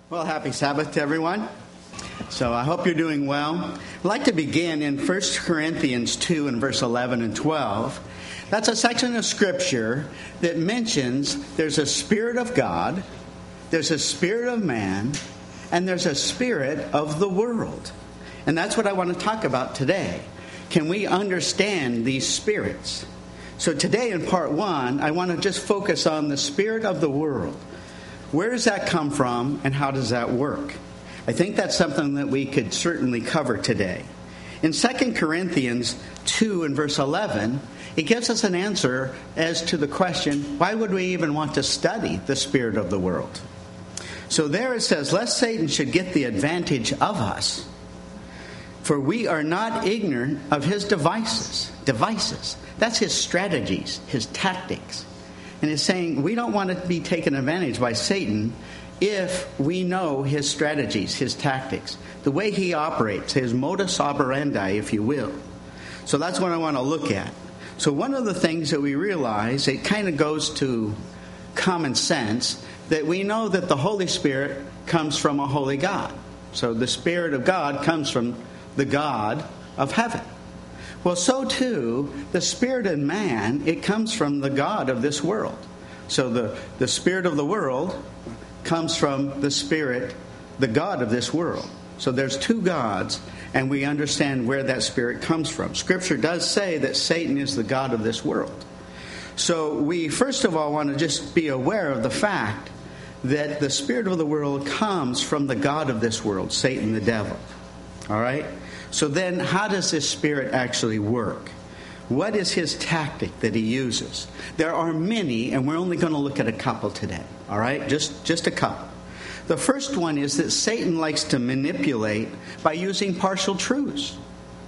Well, happy Sabbath to everyone. So I hope you're doing well. I'd like to begin in 1 Corinthians 2 and verse 11 and 12. That's a section of Scripture that mentions there's a Spirit of God, there's a spirit of man, and there's a spirit of the world. And that's what I want to talk about today. Can we understand these spirits? So today in part 1, I want to just focus on the spirit of the world. Where does that come from, and how does that work? I think that's something that we could certainly cover today. In 2 Corinthians 2 and verse 11, it gives us an answer as to the question, why would we even want to study the spirit of the world? So there it says, lest Satan should get the advantage of us, for we are not ignorant of his devices. Devices. That's his strategies, his tactics. And it's saying we don't want to be taken advantage by Satan if we know his strategies, his tactics, the way he operates, his modus operandi, if you will. So that's what I want to look at. So one of the things that we realize, it kind of goes to common sense, that we know that the Holy Spirit comes from a holy God. So the Spirit of God comes from the God of heaven. Well, so too, the spirit in man, it comes from the God of this world. So the spirit of the world comes from the spirit, the God of this world. So there's two gods, and we understand where that spirit comes from. Scripture does say that Satan is the God of this world. So we, first of all, want to just be aware of the fact that the spirit of the world comes from the God of this world, Satan the devil. All right? So then, how does this spirit actually work? What is his tactic that he uses? There are many, and we're only going to look at a couple today. All right? Just a couple. The first one is that Satan likes to manipulate by using partial truths.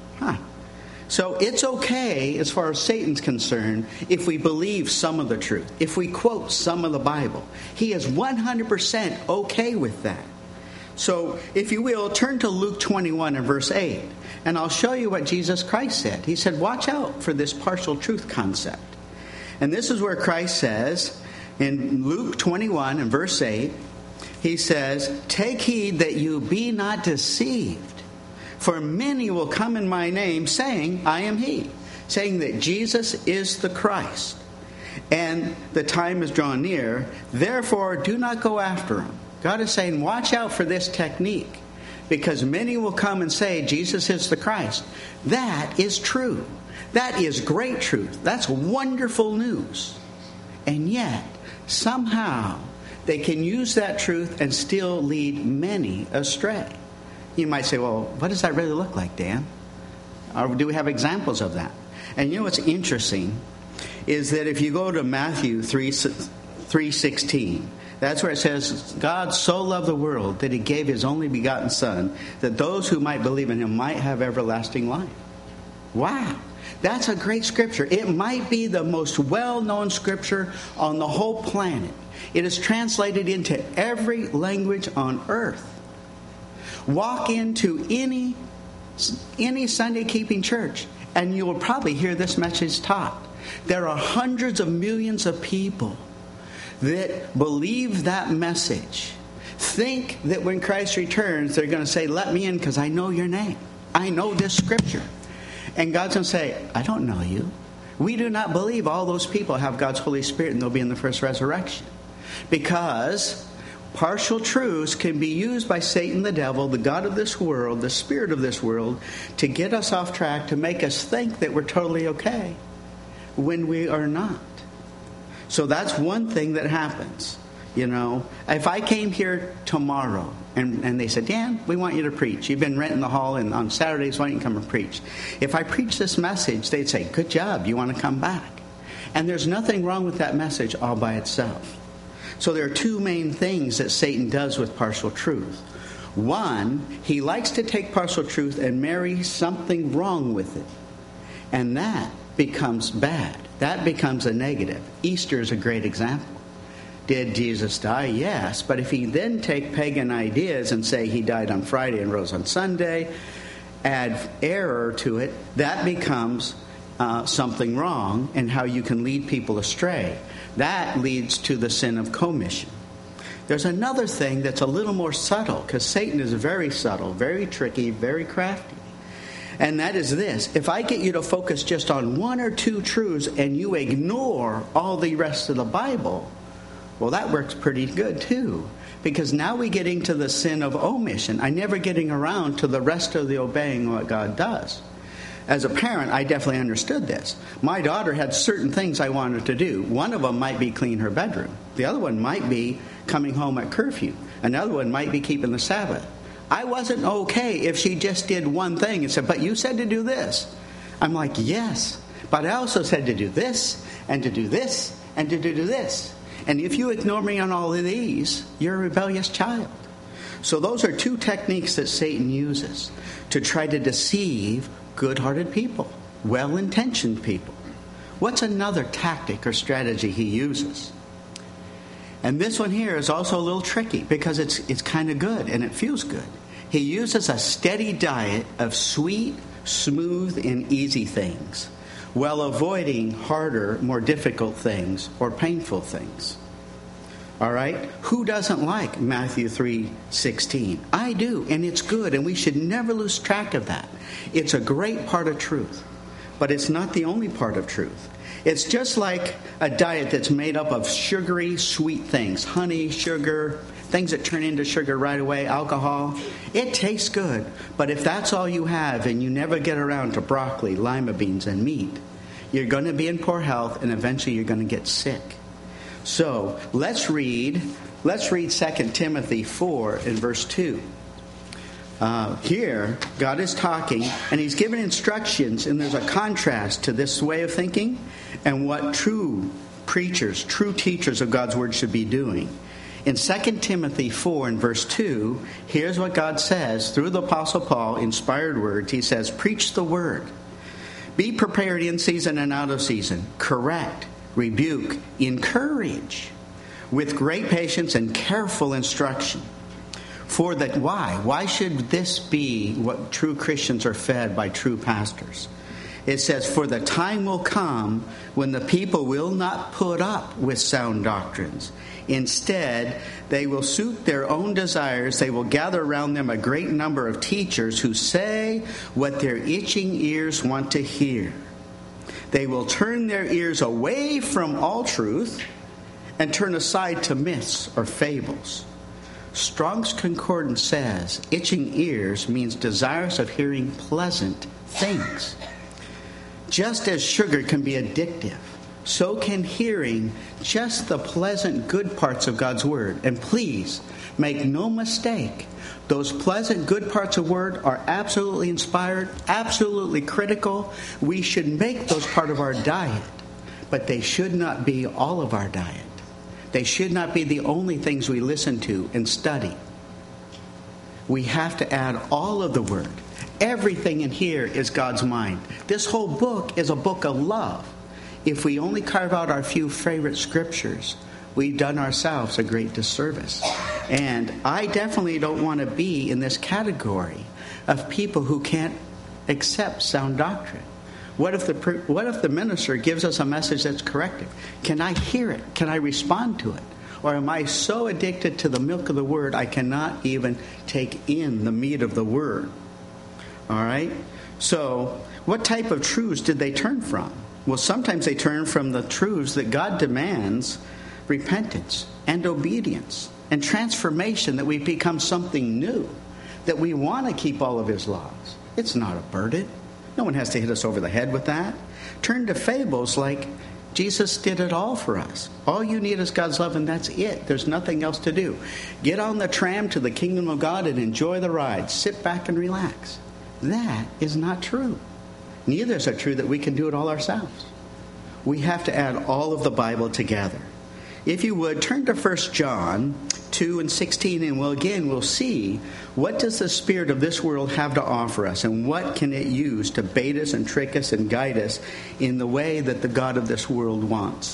So it's okay, as far as Satan's concerned, if we believe some of the truth, if we quote some of the Bible. He is 100% okay with that. So, if you will, turn to Luke 21 and verse 8, and I'll show you what Jesus Christ said. He said, watch out for this partial truth concept. And this is where Christ says, in Luke 21 and verse 8, he says, take heed that you be not deceived, for many will come in my name, saying, I am he, saying that Jesus is the Christ, and the time is drawn near, therefore do not go after him. God is saying, watch out for this technique, because many will come and say, Jesus is the Christ. That is true. That is great truth. That's wonderful news. And yet, somehow, they can use that truth and still lead many astray. You might say, well, what does that really look like, Dan? Or do we have examples of that? And you know what's interesting is that if you go to Matthew 3:16, that's where it says, God so loved the world that he gave his only begotten Son, that those who might believe in him might have everlasting life. Wow. That's a great scripture. It might be the most well-known scripture on the whole planet. It is translated into every language on earth. Walk into any Sunday-keeping church, and you will probably hear this message taught. There are hundreds of millions of people that believe that message, think that when Christ returns, they're going to say, let me in because I know your name. I know this scripture. And God's going to say, I don't know you. We do not believe all those people have God's Holy Spirit and they'll be in the first resurrection. Because partial truths can be used by Satan the devil, the God of this world, the spirit of this world, to get us off track, to make us think that we're totally okay when we are not. So that's one thing that happens. You know, if I came here tomorrow and they said, Dan, we want you to preach. You've been renting the hall, and on Saturdays, why don't you come and preach? If I preach this message, they'd say, good job, you want to come back. And there's nothing wrong with that message all by itself. So there are two main things that Satan does with partial truth. One, he likes to take partial truth and marry something wrong with it. And that becomes bad. That becomes a negative. Easter is a great example. Did Jesus die? Yes. But if he then take pagan ideas and say he died on Friday and rose on Sunday, add error to it, that becomes something wrong and how you can lead people astray. That leads to the sin of commission. there's another thing that's a little more subtle, because Satan is very subtle, very tricky, very crafty. And that is this: if I get you to focus just on one or two truths and you ignore all the rest of the Bible, well, that works pretty good too. Because now we get into the sin of omission. I'm never getting around to the rest of the obeying what God does. As a parent, I definitely understood this. My daughter had certain things I wanted to do. One of them might be clean her bedroom. The other one might be coming home at curfew. Another one might be keeping the Sabbath. I wasn't okay if she just did one thing and said, but you said to do this. I'm like, yes, but I also said to do this, and to do this, and to do this. And if you ignore me on all of these, you're a rebellious child. So those are two techniques that Satan uses to try to deceive good-hearted people, well-intentioned people. What's another tactic or strategy he uses? And this one here is also a little tricky because it's kind of good and it feels good. He uses a steady diet of sweet, smooth, and easy things, while avoiding harder, more difficult things or painful things. All right? Who doesn't like Matthew 3:16? I do, and it's good, and we should never lose track of that. It's a great part of truth, but it's not the only part of truth. It's just like a diet that's made up of sugary, sweet things, honey, sugar, things that turn into sugar right away, alcohol. It tastes good, but if that's all you have and you never get around to broccoli, lima beans, and meat, you're going to be in poor health, and eventually you're going to get sick. So let's read 2 Timothy 4 in verse 2. Here, God is talking, and he's giving instructions, and there's a contrast to this way of thinking and what true preachers, true teachers of God's word should be doing. In 2 Timothy 4 and verse 2, here's what God says through the Apostle Paul, inspired words. He says, preach the word. Be prepared in season and out of season. Correct, rebuke, encourage with great patience and careful instruction. For that, why? Why should this be what true Christians are fed by true pastors? It says, for the time will come when the people will not put up with sound doctrines. Instead, they will suit their own desires. They will gather around them a great number of teachers who say what their itching ears want to hear. They will turn their ears away from all truth and turn aside to myths or fables. Strong's Concordance says itching ears means desires of hearing pleasant things. Just as sugar can be addictive, so can hearing just the pleasant good parts of God's word. And please, make no mistake, those pleasant good parts of word are absolutely inspired, absolutely critical. We should make those part of our diet, but they should not be all of our diet. They should not be the only things we listen to and study. We have to add all of the word. Everything in here is God's mind. This whole book is a book of love. If we only carve out our few favorite scriptures, we've done ourselves a great disservice. And I definitely don't want to be in this category of people who can't accept sound doctrine. What if the minister gives us a message that's corrective? Can I hear it? Can I respond to it? Or am I so addicted to the milk of the word I cannot even take in the meat of the word? All right? So, what type of truths did they turn from? Well, sometimes they turn from the truths that God demands: repentance and obedience and transformation, that we become something new, that we want to keep all of his laws. It's not a burden. No one has to hit us over the head with that. Turn to fables like Jesus did it all for us. All you need is God's love, and that's it. There's nothing else to do. Get on the tram to the kingdom of God and enjoy the ride. Sit back and relax. That is not true. Neither is it true that we can do it all ourselves. We have to add all of the Bible together. If you would, turn to 1 John 2 and 16, and we'll see what does the spirit of this world have to offer us, and what can it use to bait us and trick us and guide us in the way that the God of this world wants.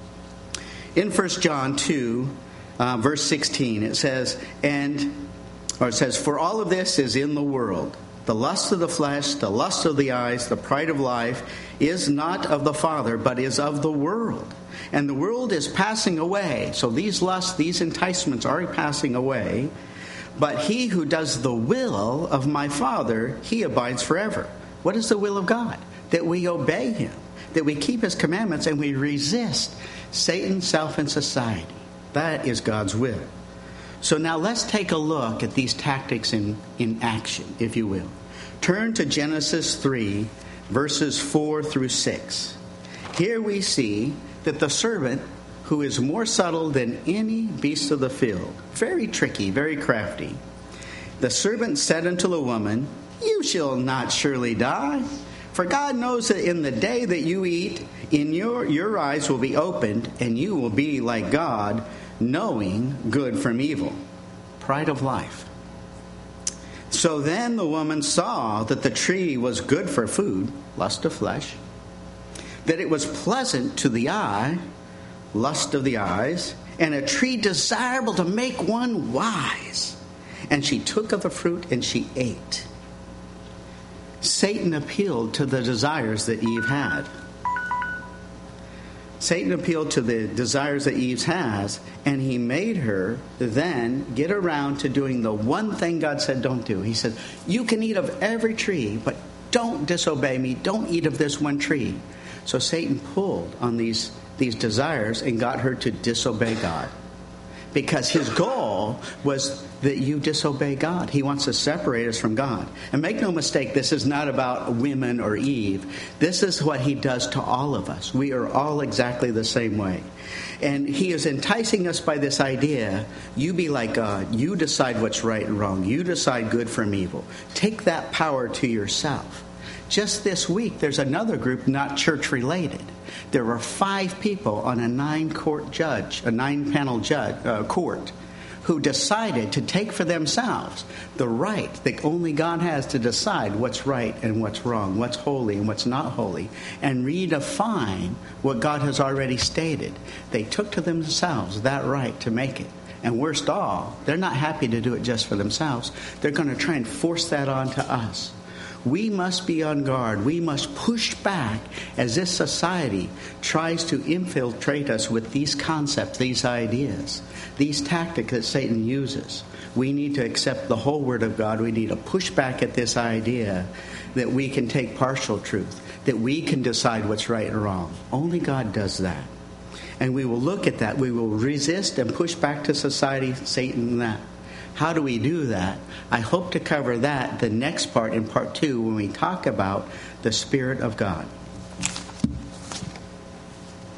In 1 John 2, verse 16, it says, for all of this is in the world, The lust of the flesh, the lust of the eyes, the pride of life is not of the Father, but is of the world. And the world is passing away. So these lusts, these enticements are passing away. But he who does the will of my Father, he abides forever. What is the will of God? That we obey him, that we keep his commandments, and we resist Satan, self, and society. That is God's will. So now let's take a look at these tactics in action, if you will. Turn to Genesis 3, verses 4 through 6. Here we see that the serpent, who is more subtle than any beast of the field, very tricky, very crafty. The serpent said unto the woman, You shall not surely die. For God knows that in the day that you eat, in your eyes will be opened, and you will be like God, knowing good from evil. Pride of life. So then the woman saw that the tree was good for food, lust of flesh, that it was pleasant to the eye, lust of the eyes, and a tree desirable to make one wise. And she took of the fruit and she ate. Satan appealed to the desires that Eve had. Satan appealed to the desires that Eve has, and he made her then get around to doing the one thing God said don't do. He said, you can eat of every tree, but don't disobey me. Don't eat of this one tree. So Satan pulled on these desires and got her to disobey God. Because his goal was that you disobey God. He wants to separate us from God. And make no mistake, this is not about women or Eve. This is what he does to all of us. We are all exactly the same way. And he is enticing us by this idea, you be like God. You decide what's right and wrong. You decide good from evil. Take that power to yourself. Just this week, there's another group not church-related. There were 5 people on a 9-panel court who decided to take for themselves the right that only God has to decide what's right and what's wrong, what's holy and what's not holy, and redefine what God has already stated. They took to themselves that right to make it. And worst of all, they're not happy to do it just for themselves. They're going to try and force that on to us. We must be on guard. We must push back as this society tries to infiltrate us with these concepts, these ideas, these tactics that Satan uses. We need to accept the whole Word of God. We need to push back at this idea that we can take partial truth, that we can decide what's right and wrong. Only God does that. And we will look at that. We will resist and push back to society, Satan, and that. How do we do that? I hope to cover that the next part in part 2 when we talk about the Spirit of God.